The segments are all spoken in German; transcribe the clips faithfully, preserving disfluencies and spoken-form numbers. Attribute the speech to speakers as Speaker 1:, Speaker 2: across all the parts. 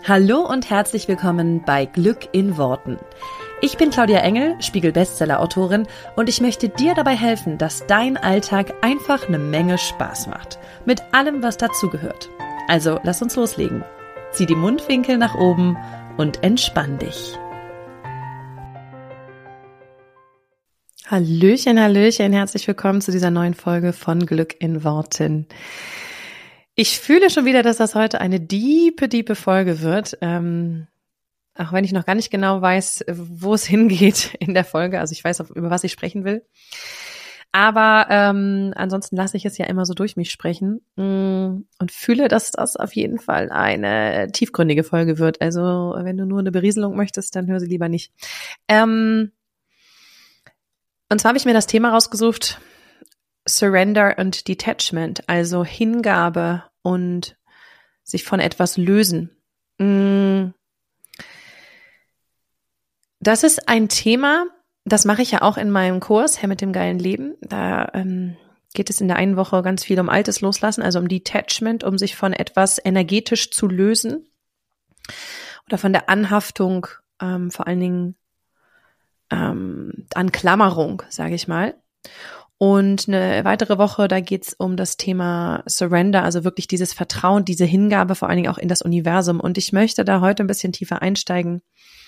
Speaker 1: Hallo und herzlich willkommen bei Glück in Worten. Ich bin Claudia Engel, Spiegel-Bestseller-Autorin und ich möchte dir dabei helfen, dass dein Alltag einfach eine Menge Spaß macht. Mit allem, was dazugehört. Also lass uns loslegen. Zieh die Mundwinkel nach oben und entspann dich. Hallöchen, Hallöchen, herzlich willkommen zu dieser neuen Folge von Glück in Worten. Ich fühle schon wieder, dass das heute eine diepe, diepe Folge wird, ähm, auch wenn ich noch gar nicht genau weiß, wo es hingeht in der Folge. Also ich weiß, über was ich sprechen will. Aber ähm, ansonsten lasse ich es ja immer so durch mich sprechen mh, und fühle, dass das auf jeden Fall eine tiefgründige Folge wird. Also wenn du nur eine Berieselung möchtest, dann hör sie lieber nicht. Ähm, und zwar habe ich mir das Thema rausgesucht, Surrender und Detachment, also Hingabe und sich von etwas lösen. Das ist ein Thema, das mache ich ja auch in meinem Kurs, Herr mit dem geilen Leben. Da ähm, geht es in der einen Woche ganz viel um Altes loslassen, also um Detachment, um sich von etwas energetisch zu lösen oder von der Anhaftung, ähm, vor allen Dingen ähm, Anklammerung, sage ich mal. Und eine weitere Woche, da geht's um das Thema Surrender, also wirklich dieses Vertrauen, diese Hingabe, vor allen Dingen auch in das Universum. Und ich möchte da heute ein bisschen tiefer einsteigen,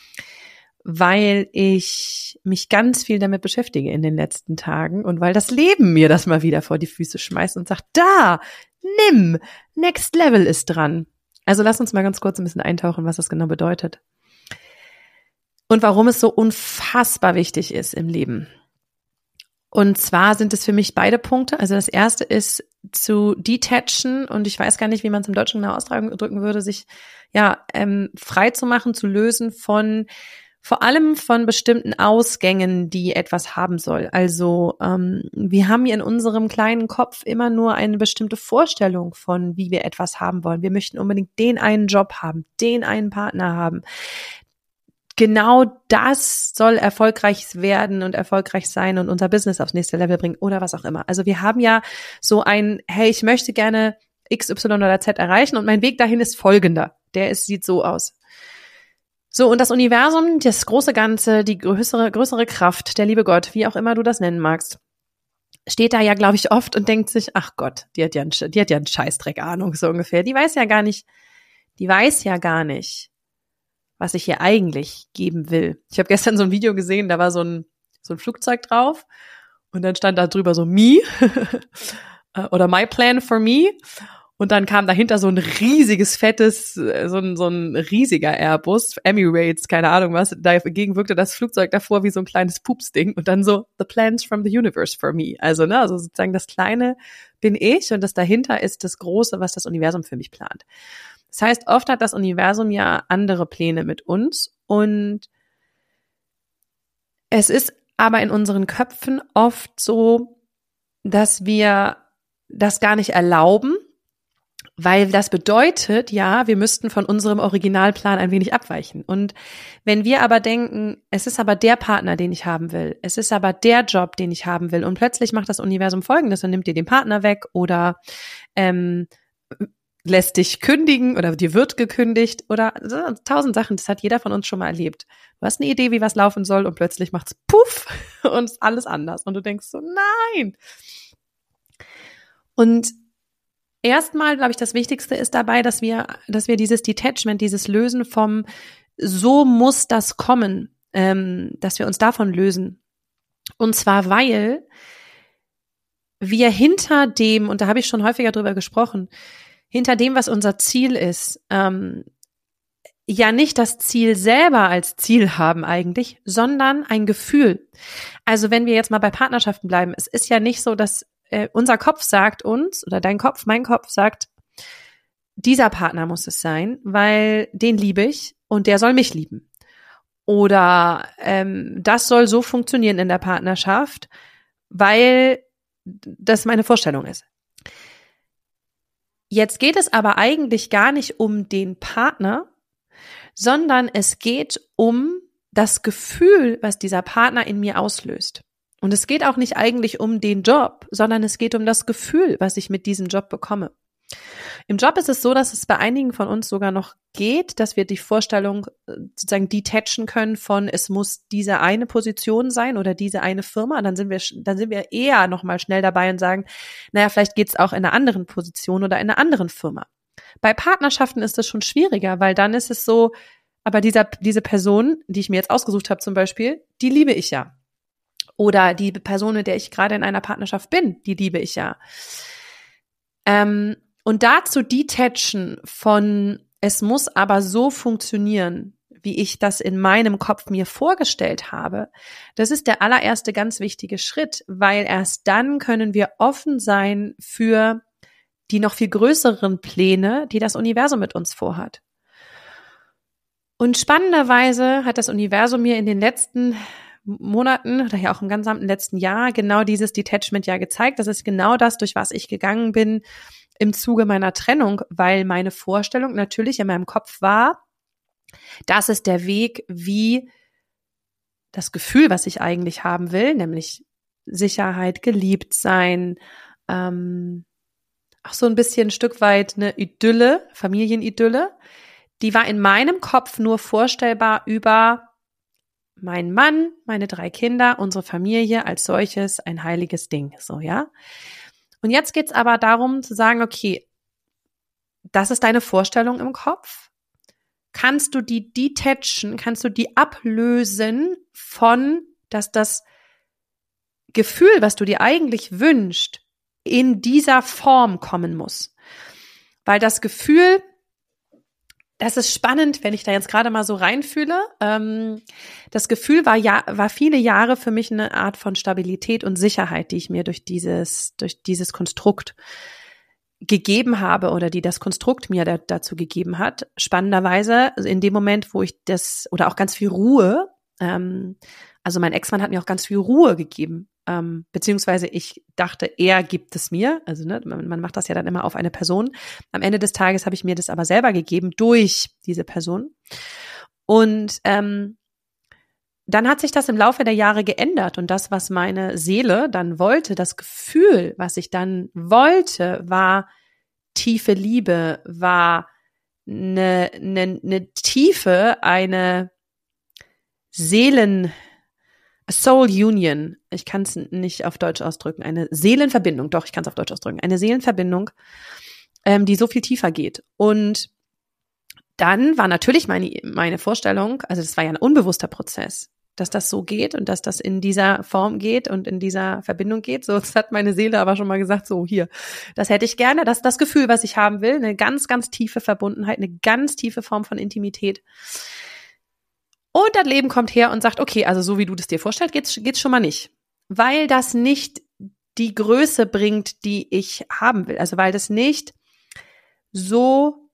Speaker 1: weil ich mich ganz viel damit beschäftige in den letzten Tagen und weil das Leben mir das mal wieder vor die Füße schmeißt und sagt, da, nimm, Next Level ist dran. Also lass uns mal ganz kurz ein bisschen eintauchen, was das genau bedeutet. Und warum es so unfassbar wichtig ist im Leben. Und zwar sind es für mich beide Punkte. Also das erste ist zu detachen, und ich weiß gar nicht, wie man es im Deutschen genau ausdrücken würde, sich ja ähm, frei zu machen, zu lösen von vor allem von bestimmten Ausgängen, die etwas haben soll. Also ähm, wir haben hier in unserem kleinen Kopf immer nur eine bestimmte Vorstellung von, wie wir etwas haben wollen. Wir möchten unbedingt den einen Job haben, den einen Partner haben. Genau das soll erfolgreich werden und erfolgreich sein und unser Business aufs nächste Level bringen oder was auch immer. Also wir haben ja so ein, hey, ich möchte gerne X, Y oder Z erreichen und mein Weg dahin ist folgender. Der ist, sieht so aus. So, und das Universum, das große Ganze, die größere, größere Kraft, der liebe Gott, wie auch immer du das nennen magst, steht da ja, glaube ich, oft und denkt sich, ach Gott, die hat ja einen, die hat ja einen Scheißdreck Ahnung, so ungefähr. Die weiß ja gar nicht, die weiß ja gar nicht, was ich hier eigentlich geben will. Ich habe gestern so ein Video gesehen, da war so ein so ein Flugzeug drauf und dann stand da drüber so me oder my plan for me und dann kam dahinter so ein riesiges, fettes, so ein so ein riesiger Airbus, Emirates, keine Ahnung was, dagegen wirkte das Flugzeug davor wie so ein kleines Pupsding und dann so the plans from the universe for me. Also ne, also sozusagen das Kleine bin ich und das dahinter ist das Große, was das Universum für mich plant. Das heißt, oft hat das Universum ja andere Pläne mit uns und es ist aber in unseren Köpfen oft so, dass wir das gar nicht erlauben, weil das bedeutet, ja, wir müssten von unserem Originalplan ein wenig abweichen. Und wenn wir aber denken, es ist aber der Partner, den ich haben will, es ist aber der Job, den ich haben will und plötzlich macht das Universum Folgendes und nimmt dir den Partner weg oder ähm, lässt dich kündigen oder dir wird gekündigt oder tausend Sachen, das hat jeder von uns schon mal erlebt. Du hast eine Idee, wie was laufen soll und plötzlich macht's puff und ist alles anders und du denkst so, nein. Und erstmal, glaube ich, das Wichtigste ist dabei, dass wir, dass wir dieses Detachment, dieses Lösen vom so muss das kommen, ähm, dass wir uns davon lösen. Und zwar, weil wir hinter dem, und da habe ich schon häufiger drüber gesprochen, hinter dem, was unser Ziel ist, ähm, ja nicht das Ziel selber als Ziel haben eigentlich, sondern ein Gefühl. Also wenn wir jetzt mal bei Partnerschaften bleiben, es ist ja nicht so, dass äh, unser Kopf sagt uns, oder dein Kopf, mein Kopf sagt, dieser Partner muss es sein, weil den liebe ich und der soll mich lieben. Oder ähm, das soll so funktionieren in der Partnerschaft, weil das meine Vorstellung ist. Jetzt geht es aber eigentlich gar nicht um den Partner, sondern es geht um das Gefühl, was dieser Partner in mir auslöst. Und es geht auch nicht eigentlich um den Job, sondern es geht um das Gefühl, was ich mit diesem Job bekomme. Im Job ist es so, dass es bei einigen von uns sogar noch geht, dass wir die Vorstellung sozusagen detachen können von, es muss diese eine Position sein oder diese eine Firma. Dann sind wir, dann sind wir eher nochmal schnell dabei und sagen, naja, vielleicht geht es auch in einer anderen Position oder in einer anderen Firma. Bei Partnerschaften ist das schon schwieriger, weil dann ist es so, aber dieser, diese Person, die ich mir jetzt ausgesucht habe zum Beispiel, die liebe ich ja. Oder die Person, mit der ich gerade in einer Partnerschaft bin, die liebe ich ja. Ähm, und dazu detachen von, es muss aber so funktionieren, wie ich das in meinem Kopf mir vorgestellt habe, das ist der allererste ganz wichtige Schritt, weil erst dann können wir offen sein für die noch viel größeren Pläne, die das Universum mit uns vorhat. Und spannenderweise hat das Universum mir in den letzten Monaten oder ja auch im gesamten letzten Jahr genau dieses Detachment ja gezeigt. Das ist genau das, durch was ich gegangen bin im Zuge meiner Trennung, weil meine Vorstellung natürlich in meinem Kopf war, das ist der Weg, wie das Gefühl, was ich eigentlich haben will, nämlich Sicherheit, geliebt sein, ähm, auch so ein bisschen ein Stück weit eine Idylle, Familienidylle, die war in meinem Kopf nur vorstellbar über meinen Mann, meine drei Kinder, unsere Familie als solches, ein heiliges Ding, so, ja. Und jetzt geht's aber darum zu sagen, okay, das ist deine Vorstellung im Kopf. Kannst du die detachen, kannst du die ablösen von, dass das Gefühl, was du dir eigentlich wünschst, in dieser Form kommen muss. Weil das Gefühl, das ist spannend, wenn ich da jetzt gerade mal so reinfühle. Ähm, das Gefühl war ja, war viele Jahre für mich eine Art von Stabilität und Sicherheit, die ich mir durch dieses, durch dieses Konstrukt gegeben habe oder die das Konstrukt mir da, dazu gegeben hat. Spannenderweise, also in dem Moment, wo ich das, oder auch ganz viel Ruhe, ähm, also mein Ex-Mann hat mir auch ganz viel Ruhe gegeben, ähm, beziehungsweise ich dachte, er gibt es mir, also ne, man, man macht das ja dann immer auf eine Person. Am Ende des Tages habe ich mir das aber selber gegeben durch diese Person. Und ähm, dann hat sich das im Laufe der Jahre geändert und das, was meine Seele dann wollte, das Gefühl, was ich dann wollte, war tiefe Liebe, war eine, eine, eine Tiefe, eine Seelen, Soul Union, ich kann es nicht auf Deutsch ausdrücken, eine Seelenverbindung, doch, ich kann es auf Deutsch ausdrücken, eine Seelenverbindung, ähm, die so viel tiefer geht. Und dann war natürlich meine, meine Vorstellung, also das war ja ein unbewusster Prozess, dass das so geht und dass das in dieser Form geht und in dieser Verbindung geht. So, das hat meine Seele aber schon mal gesagt, so hier, das hätte ich gerne, das ist das Gefühl, was ich haben will, eine ganz, ganz tiefe Verbundenheit, eine ganz tiefe Form von Intimität. Und das Leben kommt her und sagt, okay, also so wie du das dir vorstellst, geht's, geht's schon mal nicht. Weil das nicht die Größe bringt, die ich haben will. Also weil das nicht so,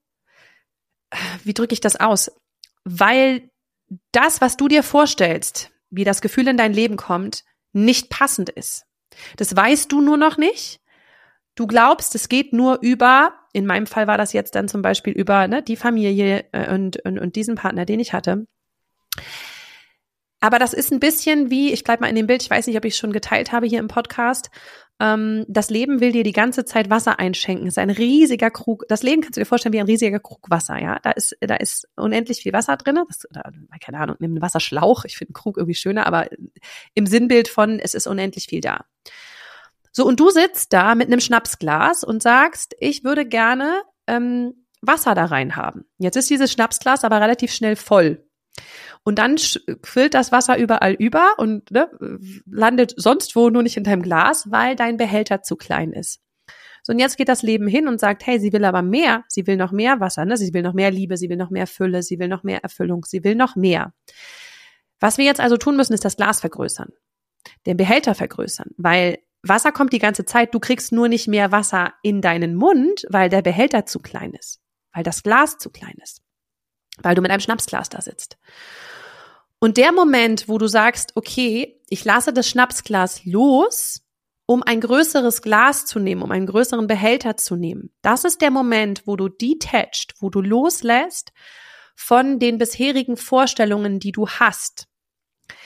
Speaker 1: wie drücke ich das aus? Weil das, was du dir vorstellst, wie das Gefühl in dein Leben kommt, nicht passend ist. Das weißt du nur noch nicht. Du glaubst, es geht nur über, in meinem Fall war das jetzt dann zum Beispiel über ne, die Familie und, und, und diesen Partner, den ich hatte. Aber das ist ein bisschen wie, ich bleibe mal in dem Bild, ich weiß nicht, ob ich es schon geteilt habe hier im Podcast, ähm, das Leben will dir die ganze Zeit Wasser einschenken. Es ist ein riesiger Krug, das Leben kannst du dir vorstellen wie ein riesiger Krug Wasser, ja. Da ist, da ist unendlich viel Wasser drin, das, oder, keine Ahnung, nimm einen Wasserschlauch, ich finde einen Krug irgendwie schöner, aber im Sinnbild von, es ist unendlich viel da. So, und du sitzt da mit einem Schnapsglas und sagst, ich würde gerne ähm, Wasser da rein haben. Jetzt ist dieses Schnapsglas aber relativ schnell voll. Und dann quillt das Wasser überall über und ne, landet sonst wo, nur nicht in deinem Glas, weil dein Behälter zu klein ist. So, und jetzt geht das Leben hin und sagt, hey, sie will aber mehr, sie will noch mehr Wasser, ne? Sie will noch mehr Liebe, sie will noch mehr Fülle, sie will noch mehr Erfüllung, sie will noch mehr. Was wir jetzt also tun müssen, ist das Glas vergrößern, den Behälter vergrößern, weil Wasser kommt die ganze Zeit, du kriegst nur nicht mehr Wasser in deinen Mund, weil der Behälter zu klein ist, weil das Glas zu klein ist, weil du mit einem Schnapsglas da sitzt. Und der Moment, wo du sagst, okay, ich lasse das Schnapsglas los, um ein größeres Glas zu nehmen, um einen größeren Behälter zu nehmen, das ist der Moment, wo du detached, wo du loslässt von den bisherigen Vorstellungen, die du hast.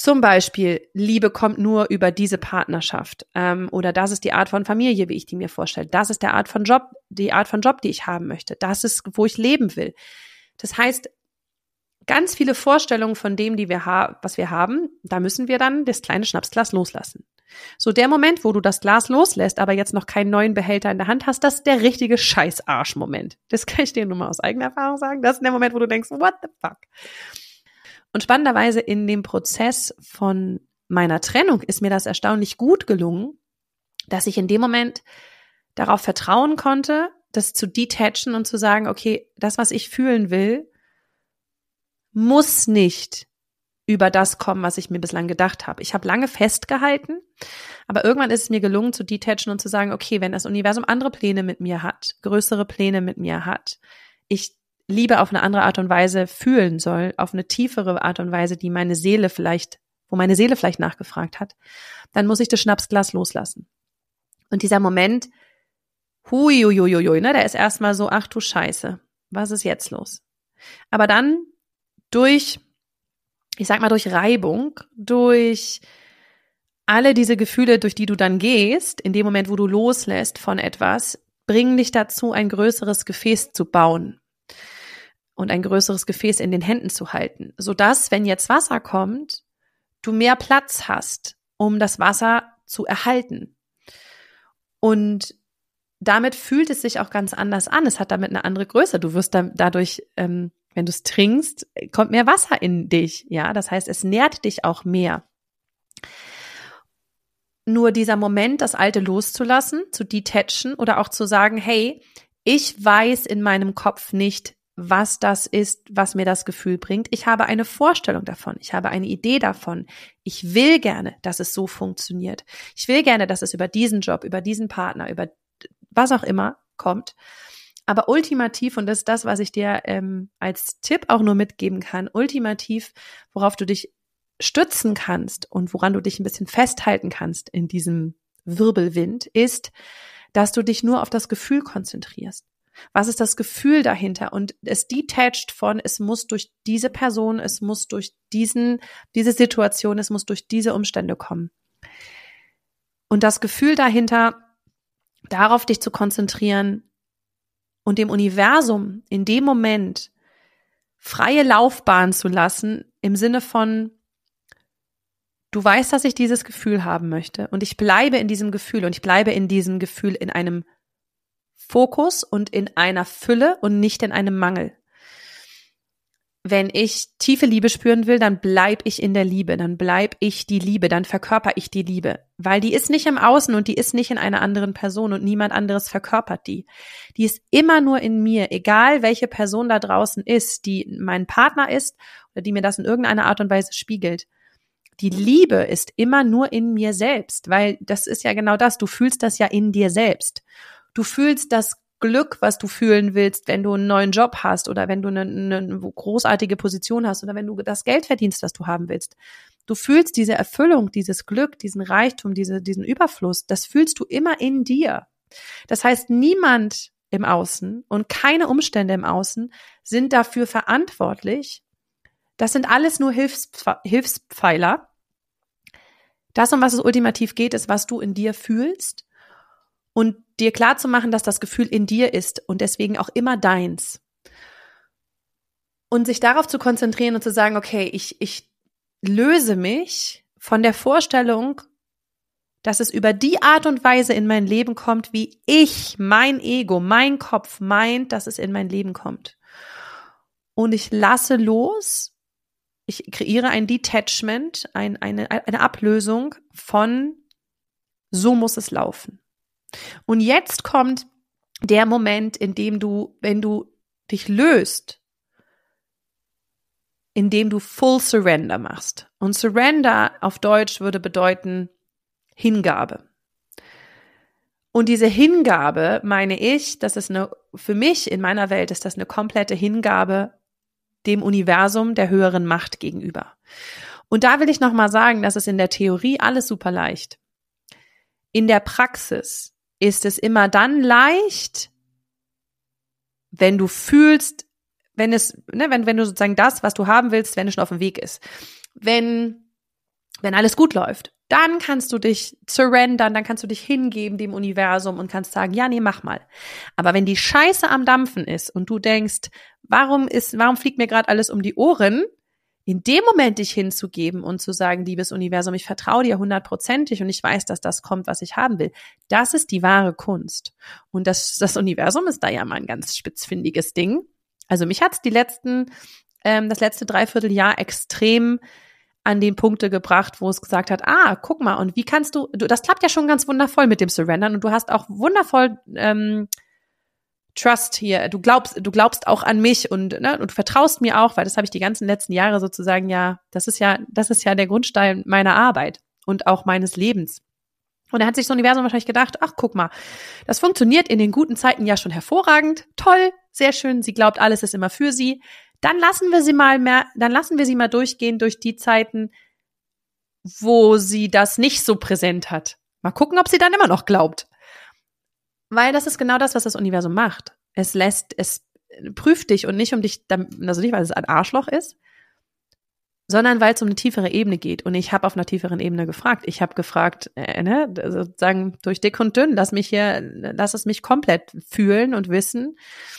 Speaker 1: Zum Beispiel, Liebe kommt nur über diese Partnerschaft, ähm, oder das ist die Art von Familie, wie ich die mir vorstelle. Das ist der Art von Job, die Art von Job, die ich haben möchte. Das ist, wo ich leben will. Das heißt, ganz viele Vorstellungen von dem, die wir haben, was wir haben, da müssen wir dann das kleine Schnapsglas loslassen. So der Moment, wo du das Glas loslässt, aber jetzt noch keinen neuen Behälter in der Hand hast, das ist der richtige Scheiß-Arsch-Moment. Das kann ich dir nur mal aus eigener Erfahrung sagen. Das ist der Moment, wo du denkst, what the fuck? Und spannenderweise in dem Prozess von meiner Trennung ist mir das erstaunlich gut gelungen, dass ich in dem Moment darauf vertrauen konnte, das zu detachen und zu sagen, okay, das, was ich fühlen will, muss nicht über das kommen, was ich mir bislang gedacht habe. Ich habe lange festgehalten, aber irgendwann ist es mir gelungen zu detachen und zu sagen, okay, wenn das Universum andere Pläne mit mir hat, größere Pläne mit mir hat, ich Liebe auf eine andere Art und Weise fühlen soll, auf eine tiefere Art und Weise, die meine Seele vielleicht, wo meine Seele vielleicht nachgefragt hat, dann muss ich das Schnapsglas loslassen. Und dieser Moment, hui, hui, hui, hui, ne, der ist erstmal so, ach du Scheiße, was ist jetzt los? Aber dann durch, ich sag mal, durch Reibung, durch alle diese Gefühle, durch die du dann gehst, in dem Moment, wo du loslässt von etwas, bringen dich dazu, ein größeres Gefäß zu bauen und ein größeres Gefäß in den Händen zu halten, sodass, wenn jetzt Wasser kommt, du mehr Platz hast, um das Wasser zu erhalten. Und damit fühlt es sich auch ganz anders an. Es hat damit eine andere Größe. Du wirst dann dadurch, ähm, wenn du es trinkst, kommt mehr Wasser in dich. Ja, das heißt, es nährt dich auch mehr. Nur dieser Moment, das Alte loszulassen, zu detachen oder auch zu sagen, hey, ich weiß in meinem Kopf nicht, was das ist, was mir das Gefühl bringt. Ich habe eine Vorstellung davon. Ich habe eine Idee davon. Ich will gerne, dass es so funktioniert. Ich will gerne, dass es über diesen Job, über diesen Partner, über was auch immer kommt. Aber ultimativ, und das ist das, was ich dir ähm, als Tipp auch nur mitgeben kann, ultimativ, worauf du dich stützen kannst und woran du dich ein bisschen festhalten kannst in diesem Wirbelwind, ist, dass du dich nur auf das Gefühl konzentrierst. Was ist das Gefühl dahinter? Und es detached von, es muss durch diese Person, es muss durch diesen, diese Situation, es muss durch diese Umstände kommen. Und das Gefühl dahinter, darauf dich zu konzentrieren und dem Universum in dem Moment freie Laufbahn zu lassen, im Sinne von, du weißt, dass ich dieses Gefühl haben möchte und ich bleibe in diesem Gefühl und ich bleibe in diesem Gefühl in einem Fokus und in einer Fülle und nicht in einem Mangel. Wenn ich tiefe Liebe spüren will, dann bleib ich in der Liebe, dann bleib ich die Liebe, dann verkörper ich die Liebe, weil die ist nicht im Außen und die ist nicht in einer anderen Person und niemand anderes verkörpert die. Die ist immer nur in mir, egal welche Person da draußen ist, die mein Partner ist oder die mir das in irgendeiner Art und Weise spiegelt. Die Liebe ist immer nur in mir selbst, weil das ist ja genau das, du fühlst das ja in dir selbst. Du fühlst das Glück, was du fühlen willst, wenn du einen neuen Job hast oder wenn du eine, eine großartige Position hast oder wenn du das Geld verdienst, was du haben willst. Du fühlst diese Erfüllung, dieses Glück, diesen Reichtum, diese, diesen Überfluss, das fühlst du immer in dir. Das heißt, niemand im Außen und keine Umstände im Außen sind dafür verantwortlich. Das sind alles nur Hilfspf- Hilfspfeiler. Das, um was es ultimativ geht, ist, was du in dir fühlst. Und dir klar zu machen, dass das Gefühl in dir ist und deswegen auch immer deins. Und sich darauf zu konzentrieren und zu sagen, okay, ich, ich löse mich von der Vorstellung, dass es über die Art und Weise in mein Leben kommt, wie ich, mein Ego, mein Kopf meint, dass es in mein Leben kommt. Und ich lasse los, ich kreiere ein Detachment, ein, eine, eine Ablösung von so muss es laufen. Und jetzt kommt der Moment, in dem du, wenn du dich löst, in dem du Full Surrender machst. Und Surrender auf Deutsch würde bedeuten Hingabe. Und diese Hingabe, meine ich, das ist eine, für mich in meiner Welt ist das eine komplette Hingabe dem Universum, der höheren Macht gegenüber. Und da will ich nochmal sagen, das ist in der Theorie alles super leicht. In der Praxis ist es immer dann leicht, wenn du fühlst, wenn es, ne, wenn, wenn du sozusagen das, was du haben willst, wenn es schon auf dem Weg ist. Wenn wenn alles gut läuft, dann kannst du dich surrendern, dann kannst du dich hingeben dem Universum und kannst sagen, ja, nee, mach mal. Aber wenn die Scheiße am Dampfen ist und du denkst, warum ist, warum fliegt mir gerade alles um die Ohren, in dem Moment dich hinzugeben und zu sagen, liebes Universum, ich vertraue dir hundertprozentig und ich weiß, dass das kommt, was ich haben will. Das ist die wahre Kunst. Und das, das Universum ist da ja mal ein ganz spitzfindiges Ding. Also mich hat's die letzten, ähm, das letzte Dreivierteljahr extrem an den Punkte gebracht, wo es gesagt hat, ah, guck mal, und wie kannst du, du das klappt ja schon ganz wundervoll mit dem Surrendern und du hast auch wundervoll ähm, Trust hier, du glaubst, du glaubst auch an mich und, ne, und du vertraust mir auch, weil das habe ich die ganzen letzten Jahre sozusagen ja, das ist ja, das ist ja der Grundstein meiner Arbeit und auch meines Lebens. Und da hat sich das Universum wahrscheinlich gedacht, ach, guck mal, das funktioniert in den guten Zeiten ja schon hervorragend, toll, sehr schön, sie glaubt, alles ist immer für sie. Dann lassen wir sie mal mehr, dann lassen wir sie mal durchgehen durch die Zeiten, wo sie das nicht so präsent hat. Mal gucken, ob sie dann immer noch glaubt. Weil das ist genau das, was das Universum macht. Es lässt, es prüft dich und nicht um dich, also nicht, weil es ein Arschloch ist, sondern weil es um eine tiefere Ebene geht. Und ich habe auf einer tieferen Ebene gefragt. Ich habe gefragt, äh, ne, sozusagen durch dick und dünn, lass mich hier, lass es mich komplett fühlen und wissen.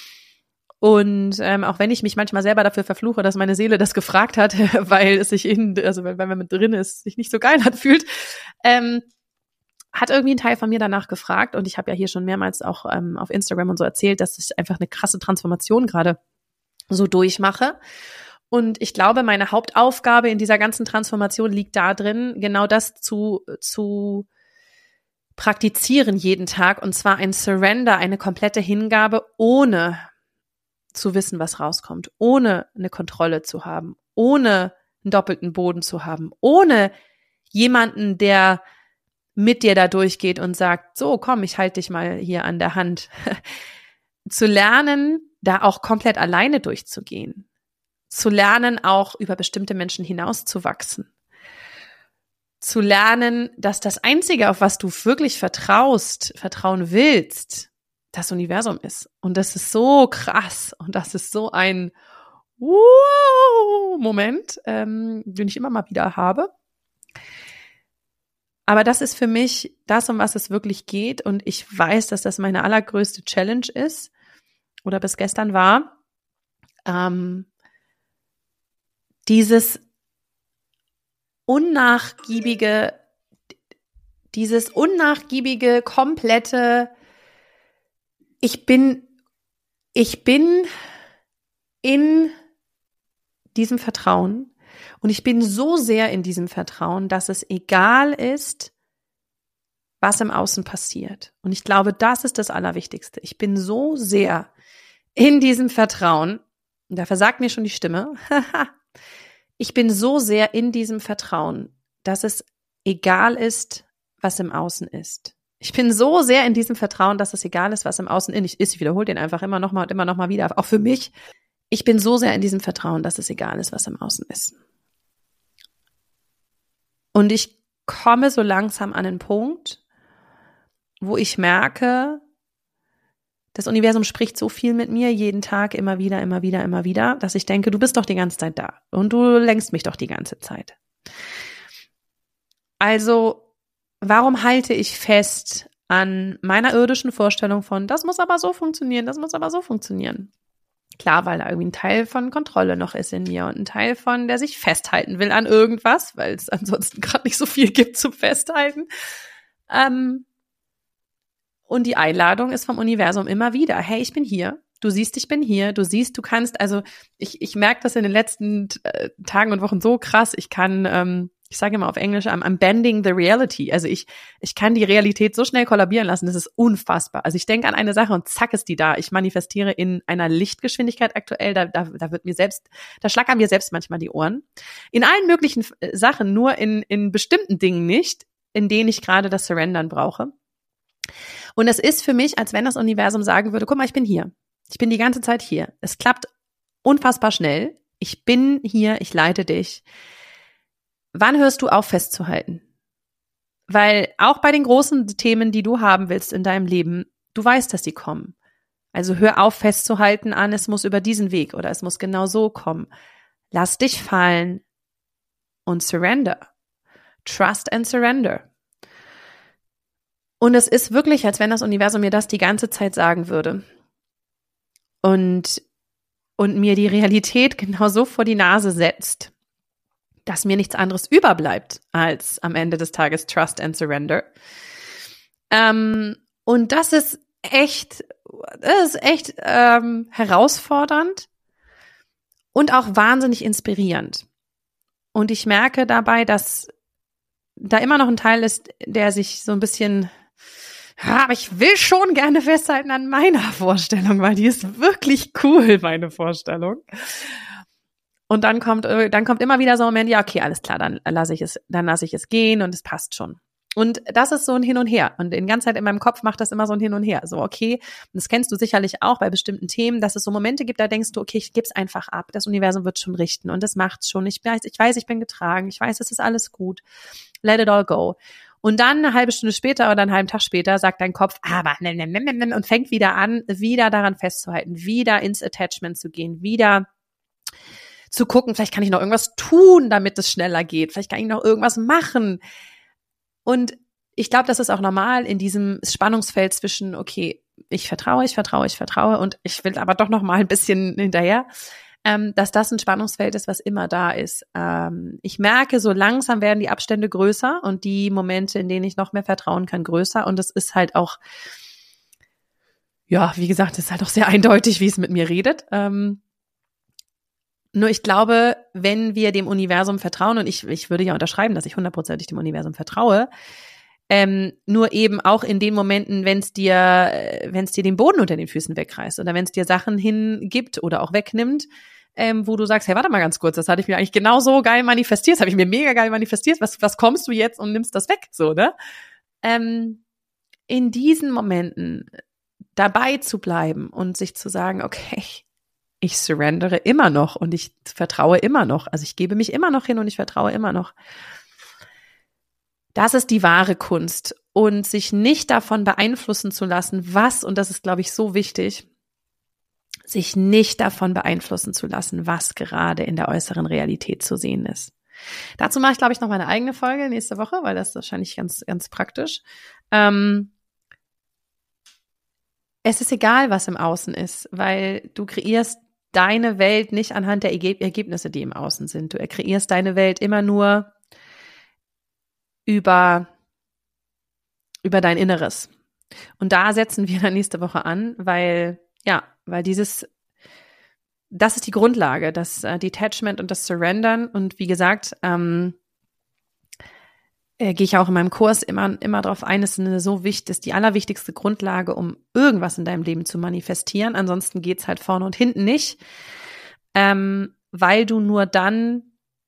Speaker 1: Und ähm, auch wenn ich mich manchmal selber dafür verfluche, dass meine Seele das gefragt hat, weil es sich in, also weil man mit drin ist, sich nicht so geil hat fühlt, ähm, hat irgendwie ein Teil von mir danach gefragt. Und ich habe ja hier schon mehrmals auch ähm, auf Instagram und so erzählt, dass ich einfach eine krasse Transformation gerade so durchmache. Und ich glaube, meine Hauptaufgabe in dieser ganzen Transformation liegt da drin, genau das zu zu praktizieren jeden Tag. Und zwar ein Surrender, eine komplette Hingabe, ohne zu wissen, was rauskommt, ohne eine Kontrolle zu haben, ohne einen doppelten Boden zu haben, ohne jemanden, der mit dir da durchgeht und sagt, so, komm, ich halte dich mal hier an der Hand. Zu lernen, da auch komplett alleine durchzugehen. Zu lernen, auch über bestimmte Menschen hinauszuwachsen. Zu lernen, dass das Einzige, auf was du wirklich vertraust, vertrauen willst, das Universum ist. Und das ist so krass und das ist so ein Wow-Moment, ähm, den ich immer mal wieder habe. Aber das ist für mich das, um was es wirklich geht. Und ich weiß, dass das meine allergrößte Challenge ist oder bis gestern war. Ähm, dieses unnachgiebige, dieses unnachgiebige, komplette Ich bin, ich bin in diesem Vertrauen und ich bin so sehr in diesem Vertrauen, dass es egal ist, was im Außen passiert. Und ich glaube, das ist das Allerwichtigste. Ich bin so sehr in diesem Vertrauen, und da versagt mir schon die Stimme, ich bin so sehr in diesem Vertrauen, dass es egal ist, was im Außen ist. Ich bin so sehr in diesem Vertrauen, dass es egal ist, was im Außen ist. Ich wiederhole den einfach immer noch mal und immer noch mal wieder. Auch für mich. Ich bin so sehr in diesem Vertrauen, dass es egal ist, was im Außen ist. Und ich komme so langsam an einen Punkt, wo ich merke, das Universum spricht so viel mit mir jeden Tag, immer wieder, immer wieder, immer wieder, dass ich denke, du bist doch die ganze Zeit da und du lenkst mich doch die ganze Zeit. Also, warum halte ich fest an meiner irdischen Vorstellung von, das muss aber so funktionieren, das muss aber so funktionieren? Klar, weil da irgendwie ein Teil von Kontrolle noch ist in mir und ein Teil von, der sich festhalten will an irgendwas, weil es ansonsten gerade nicht so viel gibt zum Festhalten. Ähm, und die Einladung ist vom Universum immer wieder, hey, ich bin hier, du siehst, ich bin hier, du siehst, du kannst, also ich ich merke das in den letzten äh, Tagen und Wochen so krass, ich kann, ähm, ich sage immer auf Englisch, I'm, I'm bending the reality. Also ich ich kann die Realität so schnell kollabieren lassen, das ist unfassbar. Also ich denke an eine Sache und zack ist die da. Ich manifestiere in einer Lichtgeschwindigkeit aktuell, da da, da wird mir selbst, da schlackern mir selbst manchmal die Ohren. In allen möglichen Sachen, nur in in bestimmten Dingen nicht, in denen ich gerade das Surrendern brauche. Und es ist für mich, als wenn das Universum sagen würde, guck mal, ich bin hier. Ich bin die ganze Zeit hier. Es klappt unfassbar schnell. Ich bin hier, ich leite dich. Wann hörst du auf, festzuhalten? Weil auch bei den großen Themen, die du haben willst in deinem Leben, du weißt, dass die kommen. Also hör auf, festzuhalten an, es muss über diesen Weg oder es muss genau so kommen. Lass dich fallen und surrender. Trust and Surrender. Und es ist wirklich, als wenn das Universum mir das die ganze Zeit sagen würde. Und, und mir die Realität genau so vor die Nase setzt, dass mir nichts anderes überbleibt als am Ende des Tages Trust and Surrender. Ähm, und das ist echt, das ist echt ähm, herausfordernd und auch wahnsinnig inspirierend. Und ich merke dabei, dass da immer noch ein Teil ist, der sich so ein bisschen, ja, aber ich will schon gerne festhalten an meiner Vorstellung, weil die ist wirklich cool, meine Vorstellung. Und dann kommt, dann kommt immer wieder so ein Moment, ja, okay, alles klar, dann lasse ich es, dann lasse ich es gehen und es passt schon. Und das ist so ein Hin und Her. Und die ganze Zeit in meinem Kopf macht das immer so ein Hin und Her. So, okay, und das kennst du sicherlich auch bei bestimmten Themen, dass es so Momente gibt, da denkst du, okay, ich gebe es einfach ab. Das Universum wird schon richten und das macht's schon. Ich weiß, ich weiß, ich bin getragen. Ich weiß, es ist alles gut. Let it all go. Und dann eine halbe Stunde später oder einen halben Tag später sagt dein Kopf, aber ne, ne, ne, ne, ne, und fängt wieder an, wieder daran festzuhalten, wieder ins Attachment zu gehen, wieder zu gucken, vielleicht kann ich noch irgendwas tun, damit es schneller geht. Vielleicht kann ich noch irgendwas machen. Und ich glaube, das ist auch normal in diesem Spannungsfeld zwischen, okay, ich vertraue, ich vertraue, ich vertraue und ich will aber doch noch mal ein bisschen hinterher, ähm, dass das ein Spannungsfeld ist, was immer da ist. Ähm, ich merke, so langsam werden die Abstände größer und die Momente, in denen ich noch mehr vertrauen kann, größer. Und es ist halt auch, ja, wie gesagt, es ist halt auch sehr eindeutig, wie es mit mir redet. Ähm, Nur ich glaube, wenn wir dem Universum vertrauen, und ich, ich würde ja unterschreiben, dass ich hundertprozentig dem Universum vertraue, ähm, nur eben auch in den Momenten, wenn es dir, wenn es dir den Boden unter den Füßen wegreißt oder wenn es dir Sachen hingibt oder auch wegnimmt, ähm, wo du sagst, hey, warte mal ganz kurz, das hatte ich mir eigentlich genauso geil manifestiert, das habe ich mir mega geil manifestiert, was, was kommst du jetzt und nimmst das weg, so, ne? Ähm, in diesen Momenten dabei zu bleiben und sich zu sagen, okay, ich surrendere immer noch und ich vertraue immer noch. Also ich gebe mich immer noch hin und ich vertraue immer noch. Das ist die wahre Kunst. Und sich nicht davon beeinflussen zu lassen, was, und das ist, glaube ich, so wichtig, sich nicht davon beeinflussen zu lassen, was gerade in der äußeren Realität zu sehen ist. Dazu mache ich, glaube ich, noch meine eigene Folge nächste Woche, weil das ist wahrscheinlich ganz, ganz praktisch. Ähm, es ist egal, was im Außen ist, weil du kreierst deine Welt nicht anhand der Ergeb- Ergebnisse, die im Außen sind. Du kreierst deine Welt immer nur über, über dein Inneres. Und da setzen wir dann nächste Woche an, weil, ja, weil dieses, das ist die Grundlage, das äh, Detachment und das Surrendern. Und wie gesagt, ähm, äh, gehe ich auch in meinem Kurs immer, immer darauf ein, es ist eine so wichtig, ist die allerwichtigste Grundlage, um irgendwas in deinem Leben zu manifestieren. Ansonsten geht's halt vorne und hinten nicht, ähm, weil du nur dann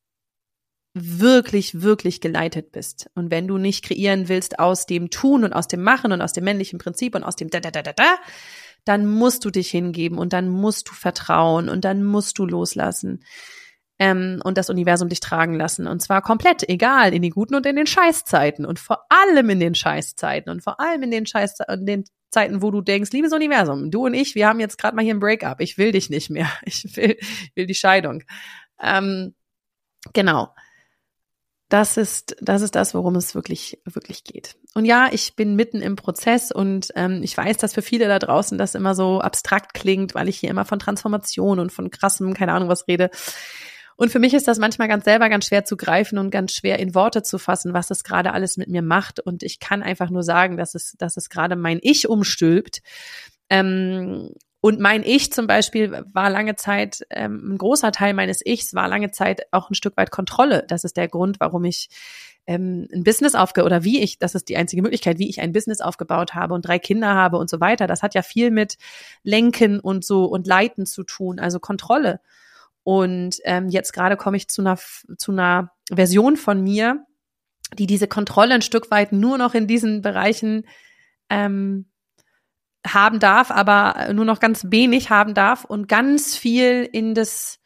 Speaker 1: wirklich, wirklich geleitet bist. Und wenn du nicht kreieren willst aus dem Tun und aus dem Machen und aus dem männlichen Prinzip und aus dem da, da, da, da, da, dann musst du dich hingeben und dann musst du vertrauen und dann musst du loslassen. Ähm, und das Universum dich tragen lassen. Und zwar komplett, egal, in den guten und in den Scheißzeiten. Und vor allem in den Scheißzeiten. Und vor allem in den Scheißzeiten, in den Zeiten, wo du denkst, liebes Universum, du und ich, wir haben jetzt gerade mal hier ein Breakup. Ich will dich nicht mehr. Ich will, will die Scheidung. Ähm, genau. Das ist, das ist das, worum es wirklich, wirklich geht. Und ja, ich bin mitten im Prozess und ähm, ich weiß, dass für viele da draußen das immer so abstrakt klingt, weil ich hier immer von Transformation und von krassem, keine Ahnung was rede. Und für mich ist das manchmal ganz selber ganz schwer zu greifen und ganz schwer in Worte zu fassen, was das gerade alles mit mir macht. Und ich kann einfach nur sagen, dass es, dass es gerade mein Ich umstülpt. Ähm, und mein Ich zum Beispiel war lange Zeit, ähm, ein großer Teil meines Ichs war lange Zeit auch ein Stück weit Kontrolle. Das ist der Grund, warum ich ähm, ein Business aufge- oder wie ich, das ist die einzige Möglichkeit, wie ich ein Business aufgebaut habe und drei Kinder habe und so weiter. Das hat ja viel mit Lenken und so und Leiten zu tun, also Kontrolle. Und ähm, jetzt gerade komme ich zu einer zu einer Version von mir, die diese Kontrolle ein Stück weit nur noch in diesen Bereichen ähm, haben darf, aber nur noch ganz wenig haben darf und ganz viel in das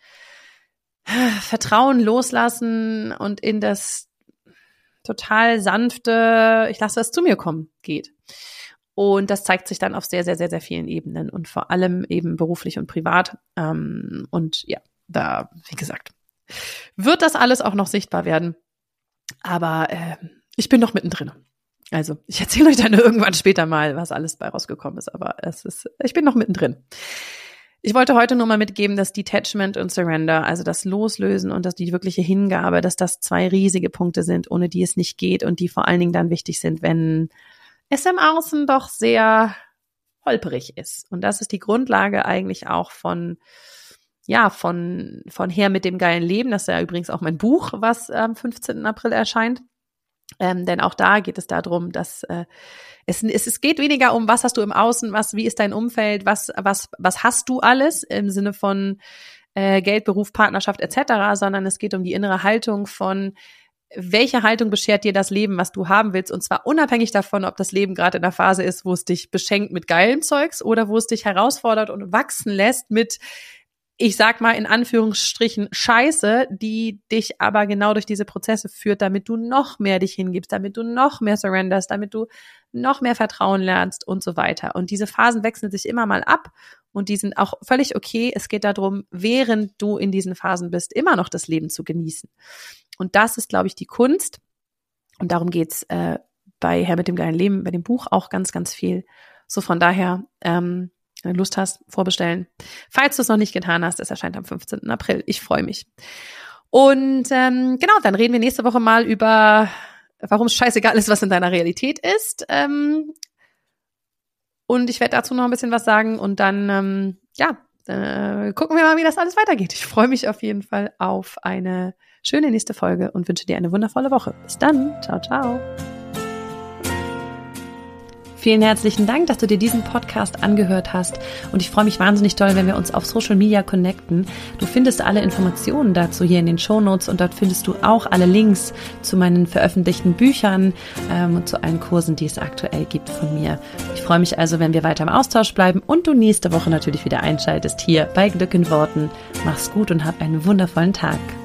Speaker 1: Vertrauen loslassen und in das total sanfte, ich lasse es zu mir kommen, geht. Und das zeigt sich dann auf sehr, sehr, sehr, sehr vielen Ebenen und vor allem eben beruflich und privat. Ähm, und ja, da, wie gesagt, wird das alles auch noch sichtbar werden. Aber äh, ich bin noch mittendrin. Also ich erzähle euch dann irgendwann später mal, was alles bei rausgekommen ist. Aber es ist, ich bin noch mittendrin. Ich wollte heute nur mal mitgeben, dass Detachment und Surrender, also das Loslösen und das die wirkliche Hingabe, dass das zwei riesige Punkte sind, ohne die es nicht geht und die vor allen Dingen dann wichtig sind, wenn es im Außen doch sehr holperig ist. Und das ist die Grundlage eigentlich auch von, ja, von, von Her mit dem geilen Leben. Das ist ja übrigens auch mein Buch, was am fünfzehnten April erscheint. Ähm, denn auch da geht es darum, dass äh, es, es, es geht weniger um, was hast du im Außen, was, wie ist dein Umfeld, was, was, was hast du alles im Sinne von äh, Geld, Beruf, Partnerschaft et cetera, sondern es geht um die innere Haltung von, welche Haltung beschert dir das Leben, was du haben willst, und zwar unabhängig davon, ob das Leben gerade in der Phase ist, wo es dich beschenkt mit geilem Zeugs oder wo es dich herausfordert und wachsen lässt mit, ich sag mal in Anführungsstrichen, Scheiße, die dich aber genau durch diese Prozesse führt, damit du noch mehr dich hingibst, damit du noch mehr surrenderst, damit du noch mehr Vertrauen lernst und so weiter. Und diese Phasen wechseln sich immer mal ab und die sind auch völlig okay. Es geht darum, während du in diesen Phasen bist, immer noch das Leben zu genießen. Und das ist, glaube ich, die Kunst. Und darum geht's äh, bei Her mit dem geilen Leben, bei dem Buch auch ganz, ganz viel. So von daher, ähm, wenn du Lust hast, vorbestellen. Falls du es noch nicht getan hast, es erscheint am fünfzehnten April. Ich freue mich. Und ähm, genau, dann reden wir nächste Woche mal über, warum es scheißegal ist, was in deiner Realität ist. Ähm, und ich werde dazu noch ein bisschen was sagen. Und dann, ähm, ja, äh, gucken wir mal, wie das alles weitergeht. Ich freue mich auf jeden Fall auf eine schöne nächste Folge und wünsche dir eine wundervolle Woche. Bis dann. Ciao, ciao. Vielen herzlichen Dank, dass du dir diesen Podcast angehört hast und ich freue mich wahnsinnig doll, wenn wir uns auf Social Media connecten. Du findest alle Informationen dazu hier in den Shownotes und dort findest du auch alle Links zu meinen veröffentlichten Büchern ähm, und zu allen Kursen, die es aktuell gibt von mir. Ich freue mich also, wenn wir weiter im Austausch bleiben und du nächste Woche natürlich wieder einschaltest hier bei Glück in Worten. Mach's gut und hab einen wundervollen Tag.